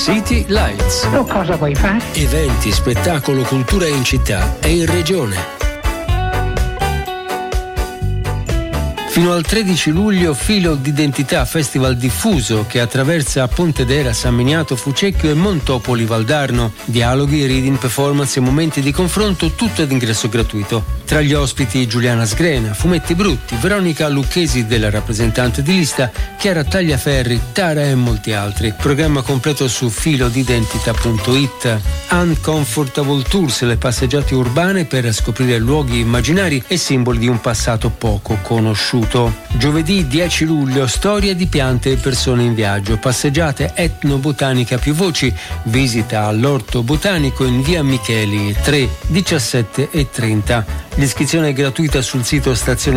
City Lights. Oh, cosa vuoi fare? Eventi, spettacolo, cultura in città e in regione. Fino al 13 luglio Filo d'Identità, festival diffuso che attraversa Pontedera, San Miniato, Fucecchio e Montopoli Valdarno. Dialoghi, reading, performance e momenti di confronto, tutto ad ingresso gratuito. Tra gli ospiti Giuliana Sgrena, Fumetti Brutti, Veronica Lucchesi della rappresentante di lista, Chiara Tagliaferri, Tara e molti altri. Programma completo su filodidentità.it. Uncomfortable Tours, le passeggiate urbane per scoprire luoghi immaginari e simboli di un passato poco conosciuto. Giovedì 10 luglio, storia di piante e persone in viaggio, passeggiate etnobotanica più voci, visita all'orto botanico in via Micheli 3, 17 e 30. L'iscrizione è gratuita sul sito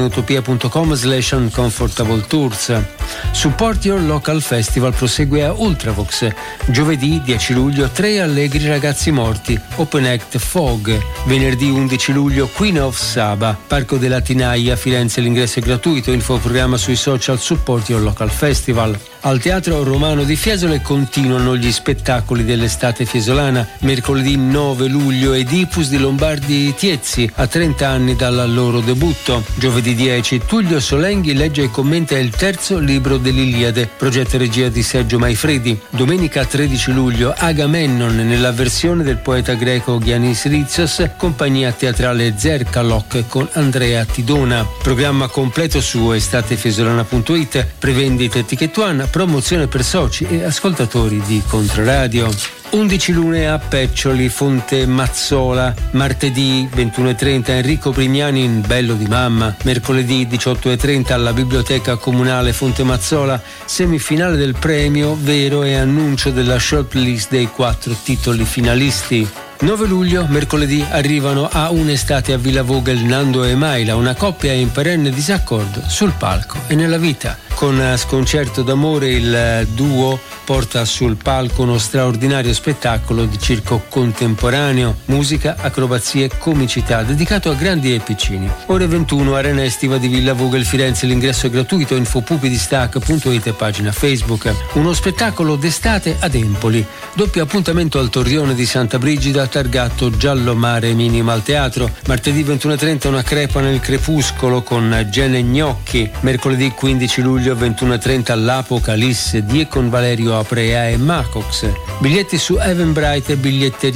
stazioneutopia.com/uncomfortable tours. Support Your Local Festival prosegue a Ultravox. Giovedì 10 luglio 3 allegri ragazzi morti, Open Act Fog. Venerdì 11 luglio Queen of Saba, Parco della Tinaia, Firenze, l'ingresso è gratuito, infoprogramma sui social. Support Your Local Festival. Al Teatro Romano di Fiesole continuano gli spettacoli dell'estate fiesolana. Mercoledì 9 luglio Oedipus di Lombardi Tiezzi, a 30 anni dal loro debutto. Giovedì 10 Tullio Solenghi legge e commenta il terzo libro dell'Iliade, progetto e regia di Sergio Maifredi. Domenica 13 luglio Agamemnon nella versione del poeta greco Giannis Ritsos, compagnia teatrale Zerkalok con Andrea Tidona. Programma completo su estatefiesolana.it, prevendite Ticket One, promozione per soci e ascoltatori di Controradio. 11 lune a Peccioli, Fonte Mazzola, martedì 21:30 Enrico Prignani in Bello di Mamma, mercoledì 18:30 alla Biblioteca Comunale Fonte Mazzola, semifinale del premio Vero e annuncio della shortlist dei 4 titoli finalisti. 9 luglio, mercoledì, arrivano a Un'estate a Villa Vogel Nando e Maila, una coppia in perenne disaccordo sul palco e nella vita. Con Sconcerto d'amore il duo porta sul palco uno straordinario spettacolo di circo contemporaneo, musica, acrobazie, comicità, dedicato a grandi e piccini. Ore 21, Arena Estiva di Villa Vogel Firenze, l'ingresso è gratuito, infopupidistac.it e pagina Facebook. Uno spettacolo d'estate ad Empoli, doppio appuntamento al Torrione di Santa Brigida, targato Giallo Mare Minimal Teatro. Martedì 21:30 una crepa nel crepuscolo con Gene Gnocchi. Mercoledì 15 luglio 21:30 l'Apocalisse di con Valerio Aprea e Macox. Biglietti su Eventbrite e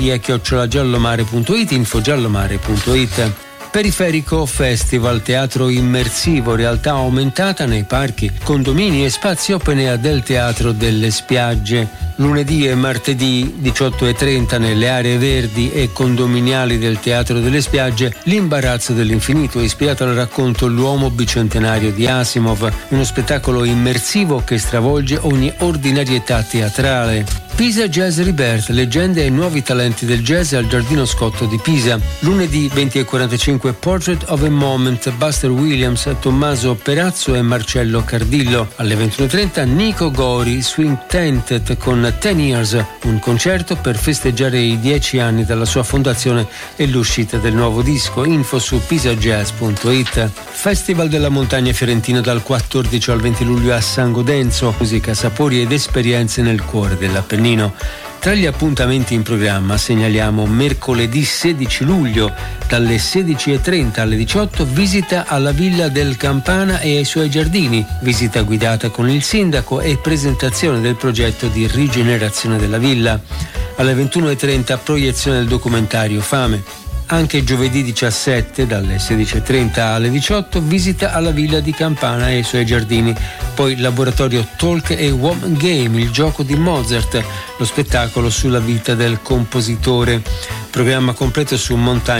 biglietteria@giallomare.it, infogiallomare.it. Periferico Festival, teatro immersivo, realtà aumentata nei parchi, condomini e spazi open air del Teatro delle Spiagge. Lunedì e martedì 18:30 nelle aree verdi e condominiali del Teatro delle Spiagge, L'imbarazzo dell'infinito, ispirato al racconto L'uomo bicentenario di Asimov, uno spettacolo immersivo che stravolge ogni ordinarietà teatrale. Pisa Jazz Rebirth, leggende e nuovi talenti del jazz al Giardino Scotto di Pisa. Lunedì 20:45 Portrait of a Moment, Buster Williams, Tommaso Perazzo e Marcello Cardillo. Alle 21:30 Nico Gori, Swing Tented con 10 Years, un concerto per festeggiare i 10 anni dalla sua fondazione e l'uscita del nuovo disco. Info su pisajazz.it. Festival della Montagna Fiorentina dal 14 al 20 luglio a San Godenzo, musica, sapori ed esperienze nel cuore dell'Appennino. Tra gli appuntamenti in programma segnaliamo mercoledì 16 luglio dalle 16:30 alle 18 visita alla Villa del Campana e ai suoi giardini, visita guidata con il sindaco e presentazione del progetto di rigenerazione della villa. Alle 21:30 proiezione del documentario Fame. Anche giovedì 17 dalle 16:30 alle 18 visita alla Villa di Campana e ai suoi giardini, poi laboratorio Talk e Woman Game, il gioco di Mozart, lo spettacolo sulla vita del compositore. Programma completo su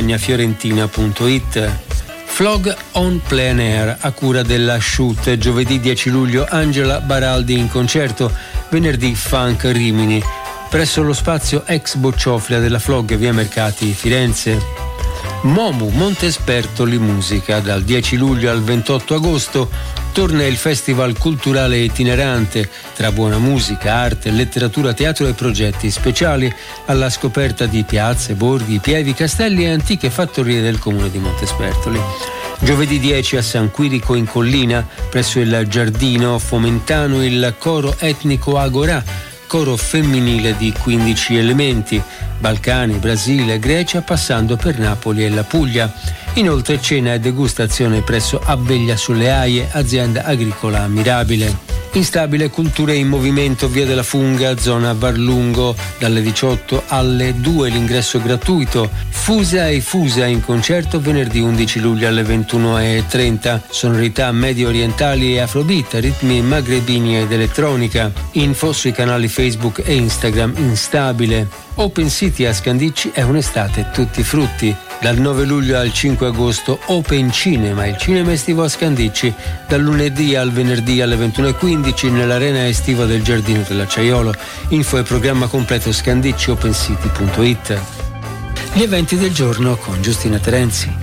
montagnafiorentina.it. Flog on Plein Air a cura della Shoot, giovedì 10 luglio Angela Baraldi in concerto, venerdì Funk Rimini presso lo spazio ex Bocciofila della Flog, via Mercati, Firenze. Momu Montespertoli Musica, dal 10 luglio al 28 agosto torna il festival culturale itinerante tra buona musica, arte, letteratura, teatro e progetti speciali alla scoperta di piazze, borghi, pievi, castelli e antiche fattorie del comune di Montespertoli. Giovedì 10 a San Quirico in Collina, presso il Giardino Fomentano, il coro etnico Agorà, coro femminile di 15 elementi, Balcani, Brasile, Grecia, passando per Napoli e la Puglia. Inoltre cena e degustazione presso Abveglia sulle Aie, azienda agricola ammirabile. Instabile Culture in Movimento, via della Funga, zona Varlungo, dalle 18 alle 2 l'ingresso gratuito. Fusa e Fusa in concerto venerdì 11 luglio alle 21:30. Sonorità medio orientali e afrobeat, ritmi magrebini ed elettronica. Info sui canali Facebook e Instagram Instabile. Open City a Scandicci è un'estate tutti frutti. Dal 9 luglio al 5 agosto Open Cinema, il cinema estivo a Scandicci, dal lunedì al venerdì alle 21:15 nell'arena estiva del Giardino dell'Acciaiolo. Info e programma completo scandicciopenscity.it. Gli eventi del giorno con Giustina Terenzi.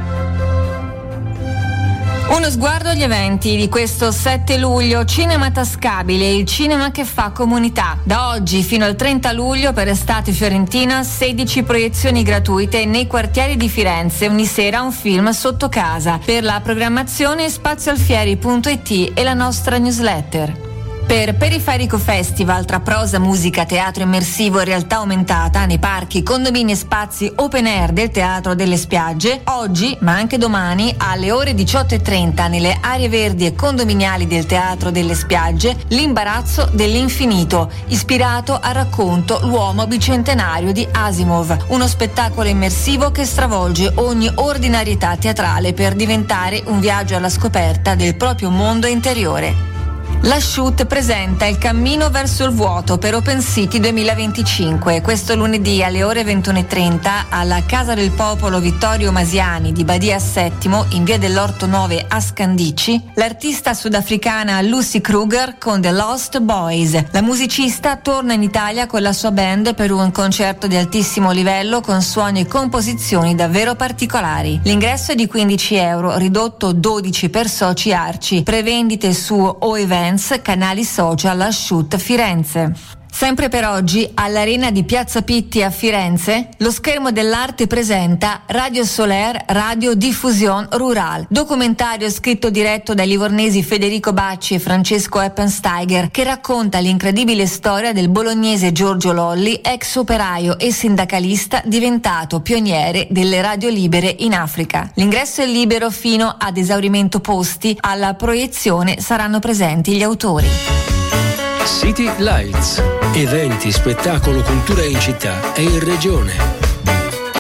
Uno sguardo agli eventi di questo 7 luglio, Cinema Tascabile, il cinema che fa comunità. Da oggi fino al 30 luglio per Estate Fiorentina 16 proiezioni gratuite nei quartieri di Firenze, ogni sera un film sotto casa. Per la programmazione spazialfieri.it e la nostra newsletter. Per Periferico Festival, tra prosa, musica, teatro immersivo e realtà aumentata nei parchi, condomini e spazi open air del Teatro delle Spiagge, oggi, ma anche domani, alle ore 18:30 nelle aree verdi e condominiali del Teatro delle Spiagge, L'imbarazzo dell'infinito, ispirato al racconto L'uomo bicentenario di Asimov, uno spettacolo immersivo che stravolge ogni ordinarietà teatrale per diventare un viaggio alla scoperta del proprio mondo interiore. La Shoot presenta Il cammino verso il vuoto per Open City 2025. Questo lunedì alle ore 21:30 alla Casa del Popolo Vittorio Masiani di Badia Settimo, in via dell'Orto 9 a Scandicci, l'artista sudafricana Lucy Kruger con The Lost Boys. La musicista torna in Italia con la sua band per un concerto di altissimo livello con suoni e composizioni davvero particolari. L'ingresso è di €15, ridotto 12 per soci Arci. Prevendite su O Events, canali social La Shoot Firenze. Sempre per oggi, all'Arena di Piazza Pitti a Firenze, lo Schermo dell'Arte presenta Radio Soler, Radio Diffusion Rural, documentario scritto diretto dai livornesi Federico Bacci e Francesco Eppensteiger, che racconta l'incredibile storia del bolognese Giorgio Lolli, ex operaio e sindacalista diventato pioniere delle radio libere in Africa. L'ingresso è libero fino ad esaurimento posti, alla proiezione saranno presenti gli autori. City Lights. Eventi, spettacolo, cultura in città e in regione.